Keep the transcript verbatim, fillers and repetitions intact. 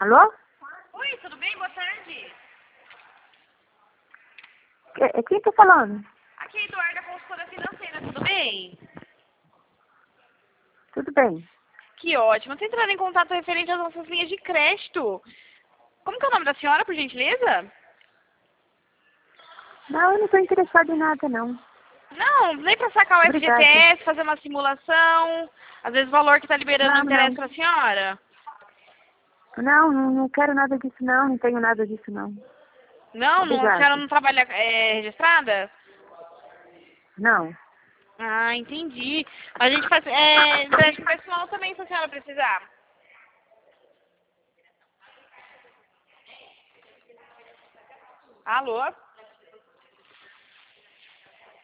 Alô? Oi, tudo bem? Boa tarde. Que- Quem tá falando? Aqui é Eduarda, consultora financeira, tudo bem? Tudo bem. Que ótimo. Estou entrando em contato referente às nossas linhas de crédito. Como que é o nome da senhora, por gentileza? Não, eu não tô interessada em nada, não. Não, nem para sacar o Obrigada. F G T S, fazer uma simulação. Às vezes o valor que está liberando Não, não interessa não. para a senhora. Não, não, não quero nada disso, não. Não tenho nada disso, não. Não, não, a senhora Obrigada. não trabalha é, registrada? Não. Ah, entendi. A gente faz é, empréstimo pessoal também, se a senhora precisar. Alô?